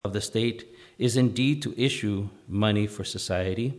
of the state is indeed to issue money for society,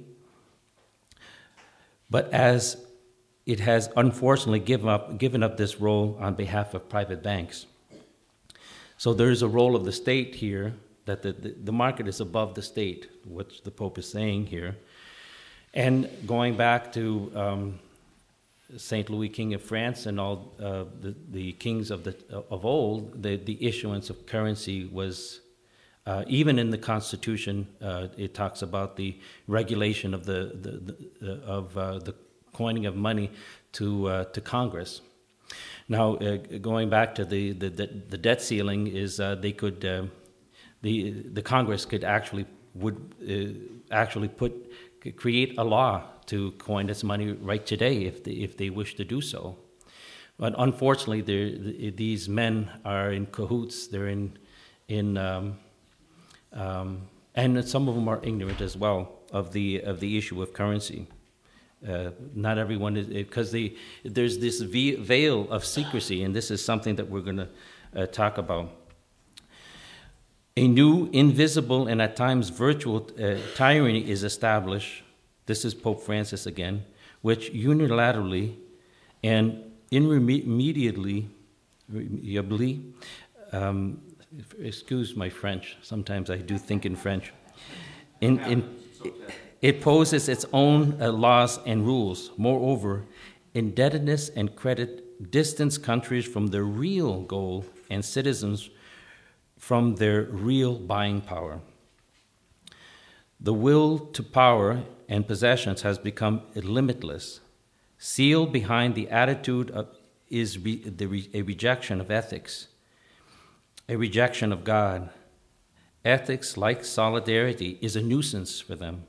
but as it has unfortunately given up this role on behalf of private banks. So there is a role of the state here, that the market is above the state, which the Pope is saying here. And going back to Saint Louis, King of France, and all the kings of old, the issuance of currency was, even in the Constitution, it talks about the regulation of the coining of money to Congress. Now, going back to the debt ceiling, is they could the Congress could create a law to coin its money right today if they wish to do so. But unfortunately, these men are in cahoots. They're and some of them are ignorant as well of the issue of currency. Not everyone is, because there's this veil of secrecy, and this is something that we're going to talk about. A new, invisible, and at times virtual tyranny is established. This is Pope Francis again, which unilaterally and irremediably, excuse my French, sometimes I do think in French, it poses its own laws and rules. Moreover, indebtedness and credit distance countries from their real goal and citizens from their real buying power. The will to power and possessions has become limitless. Sealed behind the attitude is a rejection of ethics, a rejection of God. Ethics, like solidarity, is a nuisance for them,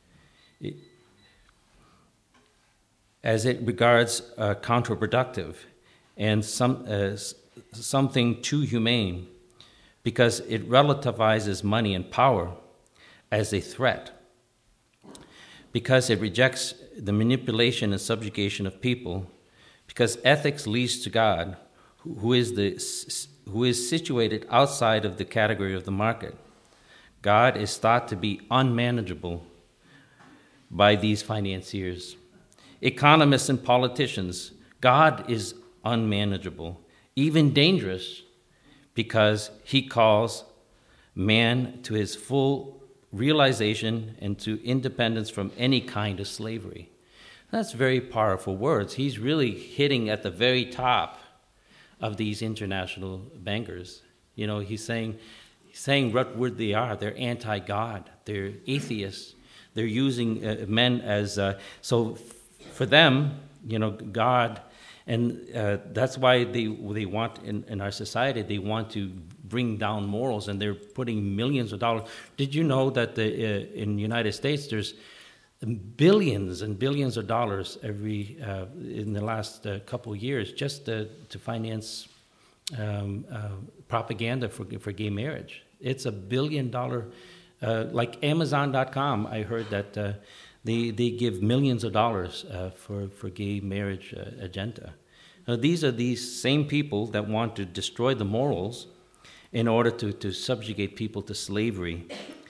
as it regards counterproductive and something too humane, because it relativizes money and power as a threat, because it rejects the manipulation and subjugation of people, because ethics leads to God, who is situated outside of the category of the market. God is thought to be unmanageable by these financiers. Economists and politicians, God is unmanageable, even dangerous, because he calls man to his full realization and to independence from any kind of slavery. That's very powerful words. He's really hitting at the very top of these international bankers. You know, he's saying what word they are. They're anti-God. They're atheists. They're using men as so. For them, you know, God, and that's why they want in our society, they want to bring down morals, and they're putting millions of dollars. Did you know that in the United States there's billions and billions of dollars every in the last couple of years just to finance propaganda for gay marriage? It's $1 billion. Like Amazon.com, I heard that they give millions of dollars for gay marriage agenda. Now, these are these same people that want to destroy the morals in order to subjugate people to slavery.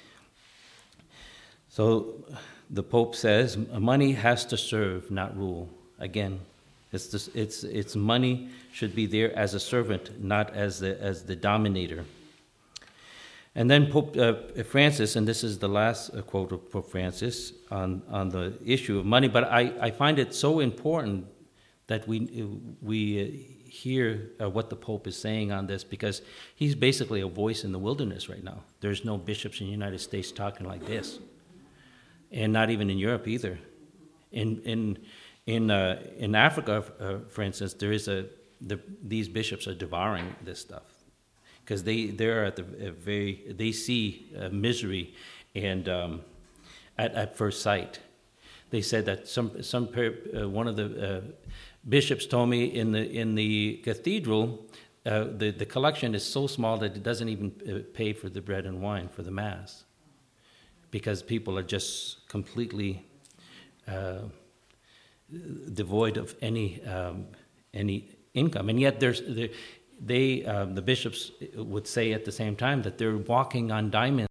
So the Pope says money has to serve, not rule. Again, it's money should be there as a servant, not as the dominator. And then Pope Francis, and this is the last quote of Pope Francis on the issue of money, but I find it so important that we hear what the Pope is saying on this, because he's basically a voice in the wilderness right now. There's no bishops in the United States talking like this, and not even in Europe either. In Africa, for instance, these bishops are devouring this stuff, because they're at they see misery and at first sight. They said that one of the bishops told me in the cathedral, the collection is so small that it doesn't even pay for the bread and wine for the Mass, because people are just completely devoid of any income, and yet the bishops would say at the same time that they're walking on diamonds